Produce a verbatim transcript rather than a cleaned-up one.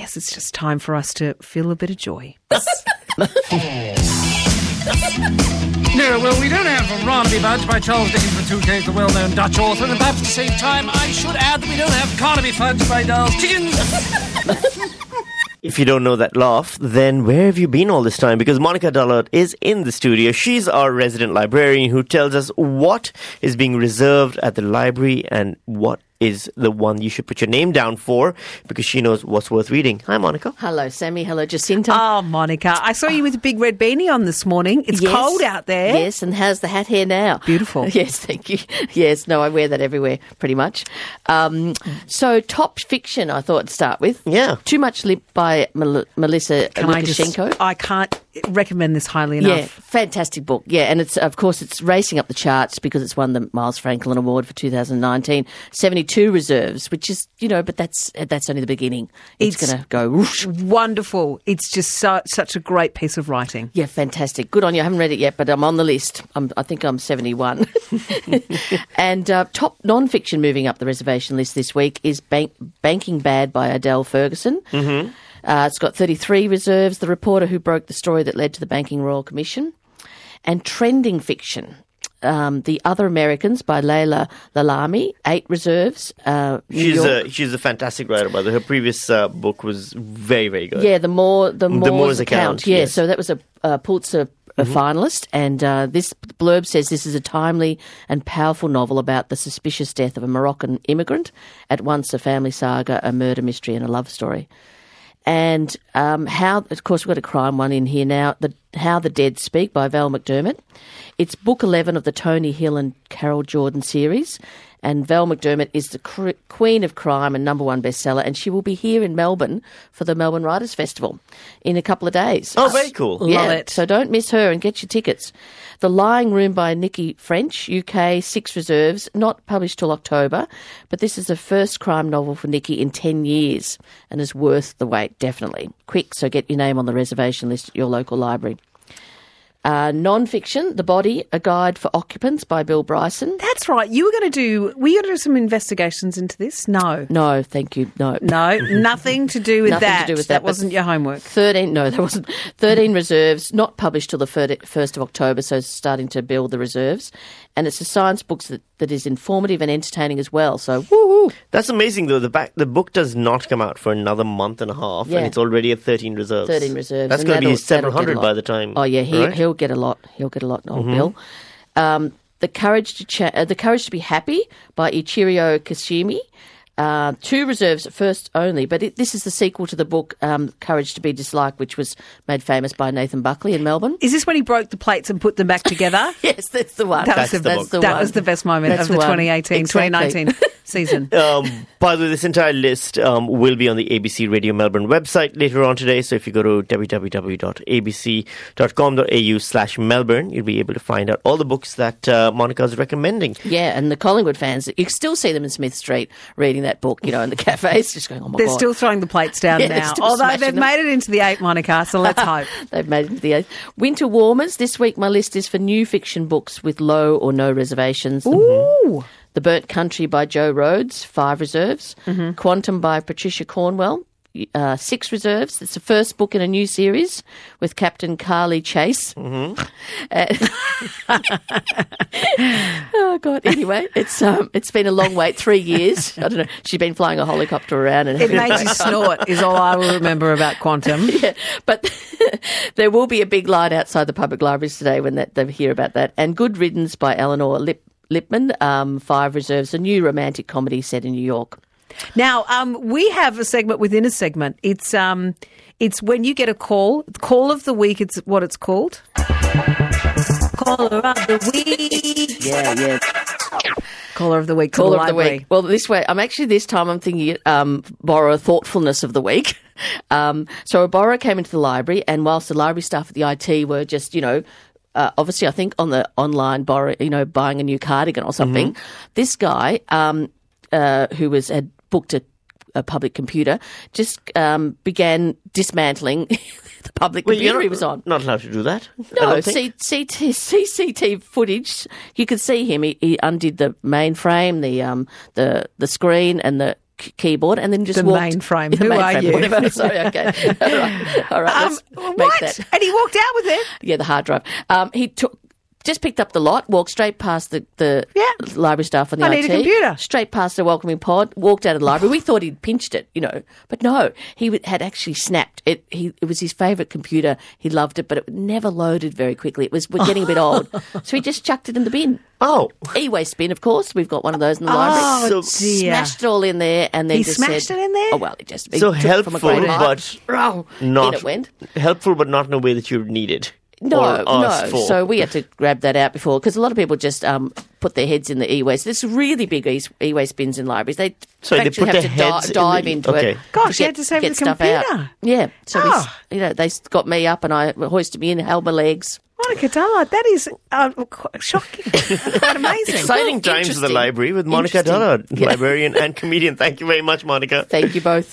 guess it's just time for us to feel a bit of joy. No, well, we don't have Barnaby Budge by Charles Dickens for two Ks, the well-known Dutch author, and perhaps to save time, I should add that we don't have Carnaby Fudge by Giles Chickens. If you don't know that laugh, then where have you been all this time? Because Monica Dullard is in the studio. She's our resident librarian who tells us what is being reserved at the library and what is the one you should put your name down for, because she knows what's worth reading. Hi, Monica. Hello, Sammy. Hello, Jacinta. Oh, Monica, I saw you with a big red beanie on this morning. It's Yes. cold out there. Yes, and how's the hat hair now? Beautiful. Yes, thank you. Yes, no, I wear that everywhere, pretty much. Um, so, top fiction, I thought to start with. Yeah. Too Much Lip by Mel- Melissa Can I just, Lukashenko. I can't recommend this highly enough. Yeah, fantastic book. Yeah, and it's of course it's racing up the charts because it's won the Miles Franklin Award for two thousand nineteen. seventy-two reserves, which is, you know, but that's that's only the beginning. It's, It's going to go whoosh. Wonderful. It's just so, such a great piece of writing. Yeah, fantastic. Good on you. I haven't read it yet, but I'm on the list. I'm, I think I'm seventy-one. And uh, top non-fiction moving up the reservation list this week is Bank, Banking Bad by Adele Ferguson. Mm-hmm. Uh, it's got thirty-three reserves, The Reporter Who Broke the Story That Led to the Banking Royal Commission. And trending fiction, um, The Other Americans by Layla Lalami, eight reserves. Uh, New She's York. a she's a fantastic writer, by the way. Her previous uh, book was very, very good. Yeah, the more the Moore's, Moore's account. Account, Yeah, yes. so that was a, a Pulitzer a finalist, and uh, this blurb says this is a timely and powerful novel about the suspicious death of a Moroccan immigrant, at once a family saga, a murder mystery, and a love story. And um, how, of course, we've got a crime one in here now, the How the Dead Speak by Val McDermott. It's book eleven of the Tony Hill and Carol Jordan series. And Val McDermott is the cr- queen of crime and number one bestseller, and she will be here in Melbourne for the Melbourne Writers Festival in a couple of days. Oh, very cool. Love Yeah, it. so don't miss her and get your tickets. The Lying Room by Nikki French, U K, six reserves, not published till October, but this is the first crime novel for Nikki in ten years and is worth the wait, definitely. Quick, so get your name on the reservation list at your local library. Uh, non-fiction, The Body, A Guide for Occupants by Bill Bryson. That's right. You were going to do, were you going to do some investigations into this? No. No, thank you, no. No, nothing to do with Nothing that. to do with that that, but wasn't your homework. thirteen, no, that wasn't. thirteen reserves, not published till the first of October, so starting to build the reserves. And it's a science book that, that is informative and entertaining as well, so woo-hoo. That's amazing, though. The back, the book does not come out for another month and a half, Yeah. and it's already at thirteen reserves. thirteen reserves. That's and going to be that'll- that'll get a seven hundred lot. by the time. Oh, yeah, he, right? he'll get a lot. He'll get a lot, old Bill. Um, the, Courage to Cha- uh, the Courage to Be Happy by Ichiro Kashimi. Uh, two reserves at first only, but it, this is the sequel to the book um, Courage to Be Disliked, which was made famous by Nathan Buckley in Melbourne. Is this when he broke the plates and put them back together? Yes, that's the one. That was That's the, the that's book. the that one. was the best moment That's of the the one. twenty eighteen, Exactly. twenty nineteen season. Um, by the way, this entire list um, will be on the A B C Radio Melbourne website later on today. So if you go to w w w dot a b c dot com dot a u slash Melbourne, you'll be able to find out all the books that uh, Monica is recommending. Yeah, and the Collingwood fans, you still see them in Smith Street reading that book, you know, in the cafes, just going, oh my They're God. still throwing the plates down Yeah, they're now. still Although smashing they've them. made it into the eight, Monica, so let's hope. They've made it into the eighth. Winter Warmers. This week my list is for new fiction books with low or no reservations. Ooh. The Burnt Country by Joe Rhodes, five reserves. Mm-hmm. Quantum by Patricia Cornwell, uh, six reserves. It's the first book in a new series with Captain Carly Chase. Mm-hmm. Oh God! Anyway, it's um, it's been a long wait, three years. I don't know. She's been flying a helicopter around and It having made you snort, is all I will remember about Quantum. Yeah, but there will be a big line outside the public libraries today when that, they hear about that. And Good Riddance by Eleanor Lip, Lipman, um, five reserves, a new romantic comedy set in New York. Now, um, we have a segment within a segment. It's um, it's when you get a call. Call of the week, it's what it's called. Caller of the week. Yeah, yeah. Caller of the week. to Caller the of the library. week. Well, this way, I'm actually this time I'm thinking um, borrow thoughtfulness of the week. Um, so a borrower came into the library, and whilst the library staff at the I T were just, you know, uh, obviously I think on the online borrow, you know, buying a new cardigan or something, mm-hmm. this guy um, uh, who was had booked a, a public computer just um, began dismantling the public Well, computer you're he was on. Not allowed to do that. I No, don't think. C- CT, C C T V footage. You could see him. He, he undid the mainframe, the um, the the screen, and the k- keyboard and then just The walked... mainframe. The Who are mainframe, you? Whatever. Sorry, okay. All right, all right Um, let's make what? that. And he walked out with it? Yeah, the hard drive. Um, he took... Just picked up the lot, walked straight past the, the Yeah. library staff on the I I T. need a computer. Straight past the welcoming pod, walked out of the library. We thought he'd pinched it, you know. But no, he w- had actually snapped. It He It was his favourite computer. He loved it, but it never loaded very quickly. It was We're getting a bit old. So he just chucked it in the bin. Oh. E-waste bin, of course. We've got one of those in the Oh, library. So- dear. Smashed it all in there and then He just smashed said, it in there? Oh, well, he just... he So took it from a helpful, great height. but Oh, not in it went. helpful, but not in a way that you needed. No, or asked no. for. So we had to grab that out before because a lot of people just um, put their heads in the e-waste. There's really big e- e-waste bins in libraries. They So they actually put have their to di- heads in dive the- into okay. it. Gosh, to you had to save get the stuff out. computer. Yeah. So we, Oh. s- you know, they got me up and I hoisted me in, held my legs. Monica Dullard, that is uh, qu- shocking. Quite amazing. Exciting Well, times at the interesting. library with Monica Interesting. Dullard, Yeah. librarian and comedian. Thank you very much, Monica. Thank you both.